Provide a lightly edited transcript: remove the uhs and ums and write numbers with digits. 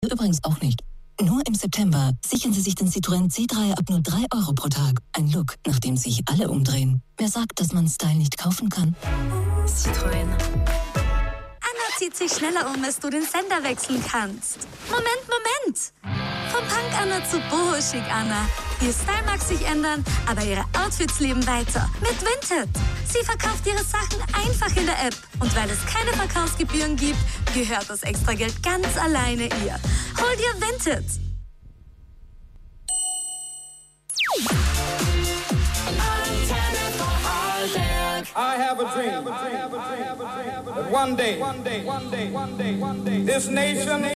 Übrigens auch nicht. Nur im September sichern Sie sich den Citroën C3 ab nur 3 Euro pro Tag. Ein Look, nach dem sich alle umdrehen. Wer sagt, dass man Style nicht kaufen kann? Citroën. Anna zieht sich schneller um, als du den Sender wechseln kannst. Moment! Vom Punk Anna zu Boho Chic Anna. Ihr Style mag sich ändern, aber ihre Outfits leben weiter. Mit Vinted. Sie verkauft ihre Sachen einfach in der App. Und weil es keine Verkaufsgebühren gibt, gehört das Extrageld ganz alleine ihr. Hol dir Vinted. I have a dream that one day, this nation